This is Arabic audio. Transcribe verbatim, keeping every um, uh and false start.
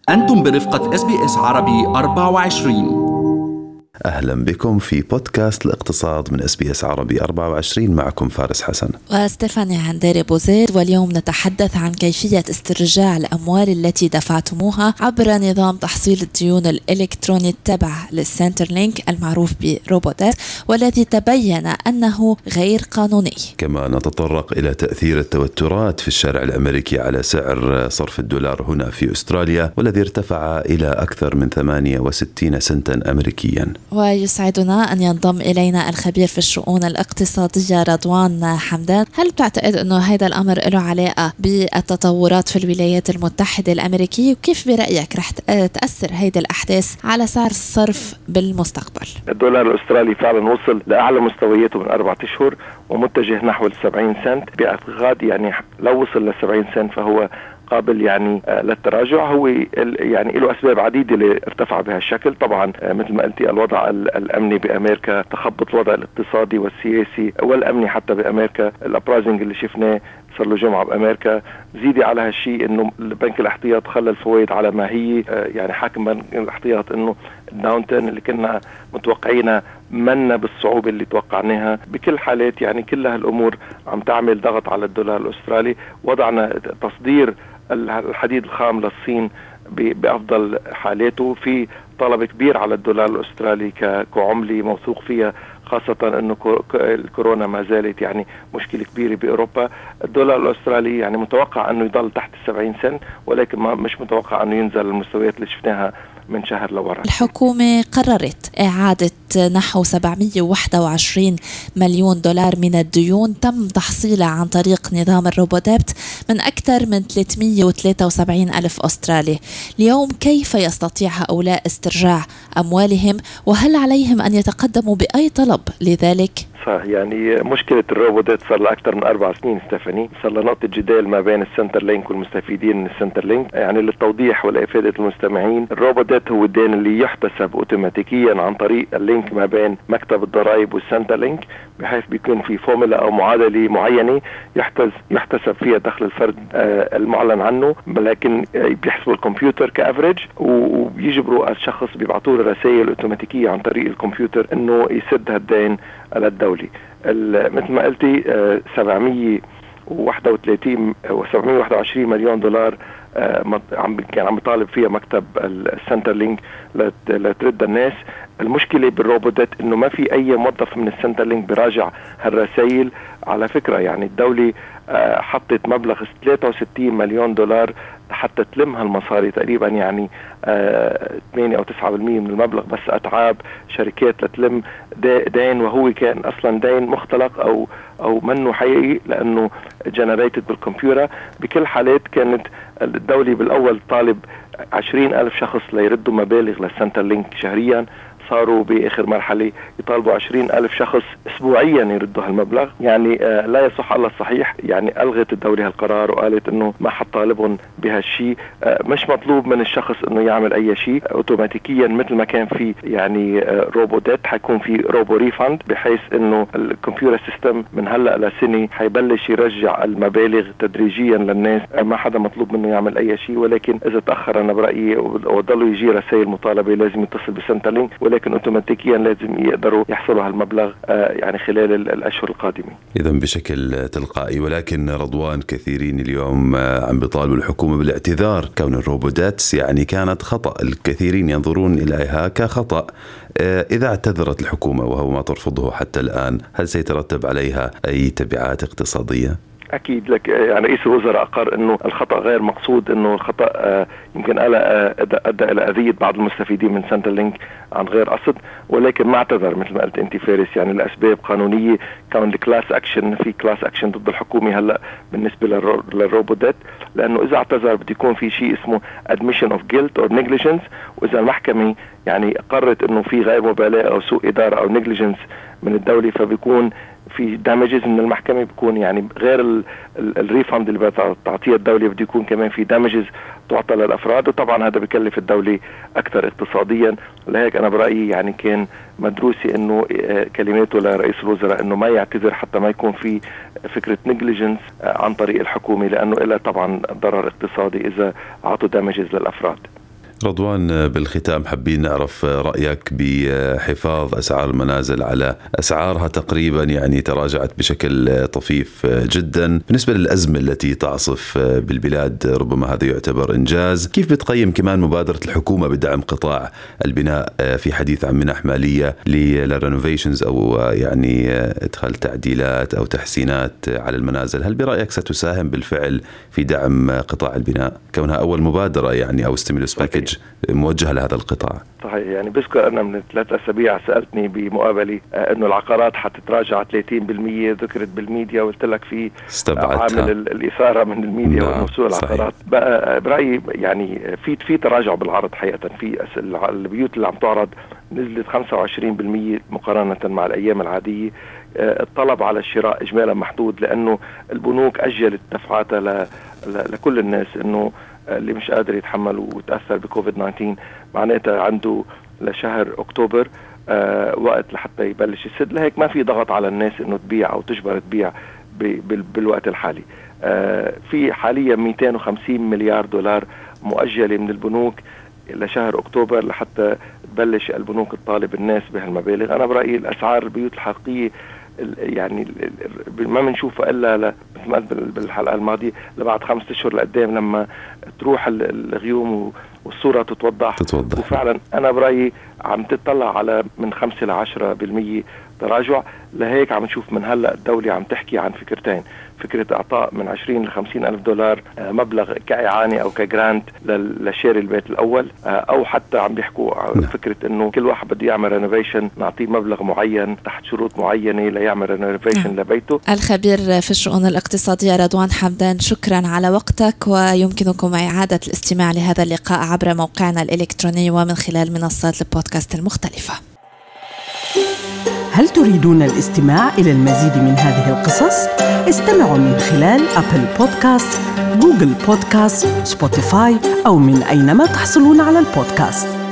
أنتم برفقة إس بي إس عربي أربعة وعشرين. أهلا بكم في بودكاست الاقتصاد من إس بي إس عربي أربعة وعشرين. معكم فارس حسن وستيفاني عنديري بوزيد، واليوم نتحدث عن كيفية استرجاع الأموال التي دفعتموها عبر نظام تحصيل الديون الإلكتروني التابع للسنترلينك المعروف بروبودات، والذي تبين أنه غير قانوني. كما نتطرق إلى تأثير التوترات في الشارع الأمريكي على سعر صرف الدولار هنا في أستراليا، والذي ارتفع إلى أكثر من ثمانية وستين سنتا أمريكيا. ويسعدنا أن ينضم إلينا الخبير في الشؤون الاقتصادية رضوان حمدان. هل تعتقد أنه هذا الأمر له علاقة بالتطورات في الولايات المتحدة الأمريكية، وكيف برأيك رح تأثر هذه الأحداث على سعر الصرف بالمستقبل؟ الدولار الأسترالي فعلا وصل لأعلى مستوياته من أربعة أشهر ومتجه نحو السبعين سنت باعتقاد، يعني لو وصل للسبعين سنت فهو قابل يعني للتراجع. هو يعني له أسباب عديدة اللي ارتفع بها الشكل. طبعا مثل ما قلتي الوضع الأمني بأمريكا، تخبط الوضع الاقتصادي والسياسي والأمني حتى بأمريكا، الابرايزنج اللي شفناه صار له جمعة بأمريكا. زيدي على هالشيء انه البنك الاحتياط خلى الفوائد على ما هي، يعني حاكم بنك الاحتياط انه الداونتن اللي كنا متوقعينها منا بالصعوبة اللي توقعناها. بكل حالات يعني كل هالأمور عم تعمل ضغط على الدولار الأسترالي. وضعنا تصدير الحديد الخام للصين بأفضل حالاته، في طلب كبير على الدولار الأسترالي كعملة موثوق فيها، خاصة أنه الكورونا ما زالت يعني مشكلة كبيرة بأوروبا. الدولار الأسترالي يعني متوقع أنه يضل تحت السبعين سنت، ولكن ما مش متوقع أنه ينزل المستويات اللي شفناها من شهر لورا. الحكومة قررت إعادة نحو سبعمئة وواحد وعشرين مليون دولار من الديون تم تحصيلها عن طريق نظام الروبوديبت من أكثر من ثلاثمئة وثلاثة وسبعين ألف أسترالي. اليوم كيف يستطيع هؤلاء استرجاع أموالهم، وهل عليهم أن يتقدموا بأي طلب لذلك؟ صح، يعني مشكلة الروبودات صار لها أكثر من أربع سنين ستيفاني، صار لها نقطة جدال ما بين السنتر لينك والمستفيدين من السنتر لينك. يعني للتوضيح ولإفادة المستمعين، الروبودات هو الدين اللي يحتسب أوتوماتيكيا عن طريق اللينك ما بين مكتب الضرائب والسنتر لينك، بحيث بيكون في فورمولا أو معادلة معينة يحتسب فيها دخل الفرد آه المعلن عنه، لكن آه بيحسبوا الكمبيوتر كأفريج، وبيجبروا الشخص بيبعتوا له رسائل أوتوماتيكية عن طريق الكمبيوتر إنه يسد هالدين على الدولة. مثل ما قلتي سبعمئة وواحد وثلاثين وسبعمئة وواحد وعشرين مليون دولار عم كان عم يطالب فيها مكتب السنتر لينك لترد الناس. المشكلة بالروبودات انه ما في اي موظف من السنتر لينك براجع هالرسائل. على فكرة يعني الدولة حطت مبلغ ثلاثة وستين مليون دولار حتى تلم هالمصاري، تقريبا يعني ثمانية أو تسعة بالمئة من المبلغ، بس أتعاب شركات لتلم دين، وهو كان أصلا دين مختلق أو أو منه حقيقي لأنه جنريتد بالكمبيوتر. بكل حالات كانت الدولة بالأول طالب عشرين ألف شخص ليردوا مبالغ للسنتر لينك شهريا، صاروا بآخر مرحلة يطالبوا عشرين ألف شخص أسبوعيا يردوا هالمبلغ. يعني آه لا يصح الله الصحيح. يعني ألغت الدولة هالقرار وقالت إنه ما حطالبهم بهالشيء. آه مش مطلوب من الشخص إنه يعمل أي شيء أوتوماتيكيا، مثل ما كان في يعني آه روبودات حيكون في روبو ريفاند، بحيث إنه الكمبيوتر سيستم من هلأ لسنة حيبلش يرجع المبالغ تدريجيا للناس. آه ما حدا مطلوب منه يعمل أي شيء، ولكن إذا تأخر أنا برأيي وضلوا يجي رسائل مطالبة لازم يتصل بسنتر لينك، لكن اوتوماتيكيا لازم يقدروا يحصلوا هالمبلغ يعني خلال الاشهر القادمه. اذا بشكل تلقائي. لكن رضوان، كثيرين اليوم عم بيطالبوا الحكومه بالاعتذار كون الروبوداتس يعني كانت خطا، الكثيرين ينظرون اليها كخطا. اذا اعتذرت الحكومه وهو ما ترفضه حتى الان، هل سيترتب عليها اي تبعات اقتصاديه؟ أكيد. لك يعني رئيس الوزراء أقر إنه الخطأ غير مقصود، إنه الخطأ آه يمكن ألا أدى إلى أذية بعض المستفيدين من سنتر لينك عن غير قصد، ولكن ما اعتذر مثل ما قلت أنت فارس. يعني الأسباب قانونية، كون الكلاس أكشن، في كلاس أكشن ضد الحكومة هلأ بالنسبة للروبودات، لأنه إذا اعتذر بده يكون في شيء اسمه admission of guilt or negligence، وإذا المحكمة يعني قررت إنه في غير مبالاة أو سوء إدارة أو negligence من الدولة، فبيكون في دامجز من المحكمة. بيكون يعني غير الريفاند اللي بتعطيه الدولة، بده يكون كمان في دامجز تعطى للأفراد، وطبعا هذا بيكلف الدولة أكثر اقتصاديا. لهيك أنا برأيي يعني كان مدروسي إنه كلماته لرئيس الوزراء إنه ما يعتذر حتى ما يكون في فكرة نيجليجنس عن طريق الحكومة، لأنه إلا طبعا ضرر اقتصادي إذا عطوا دامجز للأفراد. رضوان، بالختام حابين نعرف رأيك بحفاظ أسعار المنازل على أسعارها تقريبا يعني تراجعت بشكل طفيف جدا بالنسبة للأزمة التي تعصف بالبلاد، ربما هذا يعتبر إنجاز. كيف بتقيم كمان مبادرة الحكومة بدعم قطاع البناء في حديث عن منح مالية للرينوفيشنز أو يعني إدخال تعديلات أو تحسينات على المنازل؟ هل برأيك ستساهم بالفعل في دعم قطاع البناء كونها أول مبادرة يعني أو ستيمولوس باكيج موجهة لهذا القطاع؟ صحيح. يعني بذكر أنا من ثلاث أسابيع سألتني بمقابلة أنه العقارات حتتراجع ثلاثين بالمئة، ذكرت بالميديا وقلت لك في عامل الإثارة من الميديا والموسوعة العقارات. بقى برأيي يعني في في تراجع بالعرض حقيقة. في البيوت اللي عم تعرض نزلت خمسة وعشرين بالمئة مقارنة مع الأيام العادية. الطلب على الشراء إجمالا محدود لأنه البنوك أجلت دفعاتها لكل الناس، إنه اللي مش قادر يتحمل وتأثر بكوفيد تسعة عشر معناتها عنده لشهر أكتوبر آه وقت لحتى يبلش يسد. لهيك ما في ضغط على الناس إنه تبيع أو تجبر تبيع بالوقت الحالي. آه في حاليا مئتين وخمسين مليار دولار مؤجلة من البنوك لشهر أكتوبر لحتى تبلش البنوك تطالب الناس بهالمبالغ. أنا برأيي الأسعار البيوت الحقيقية يعني ما بنشوفها إلا بالحلقة الماضية لبعد خمسة أشهر لقدام لما تروح الغيوم والصورة تتوضح, تتوضح. وفعلا أنا برأيي عم تطلع على من خمسة لعشرة بالمية تراجع. لهيك عم نشوف من هلأ الدولة عم تحكي عن فكرتين: فكرة إعطاء من عشرين لخمسين ألف دولار مبلغ كإعانة أو كجرانت لشاري البيت الأول، أو حتى عم بيحكوا عن فكرة إنه كل واحد بده يعمل رينوفيشن نعطيه مبلغ معين تحت شروط معينة ليعمل رينوفيشن لبيته. الخبير في الشؤون الاقتصادية رضوان حمدان، شكرا على وقتك، ويمكنكم إعادة الاستماع لهذا اللقاء عبر موقعنا الإلكتروني ومن خلال منصات البودكاست المختلفة. هل تريدون الاستماع إلى المزيد من هذه القصص؟ استمعوا من خلال أبل بودكاست، جوجل بودكاست، سبوتيفاي أو من أينما تحصلون على البودكاست.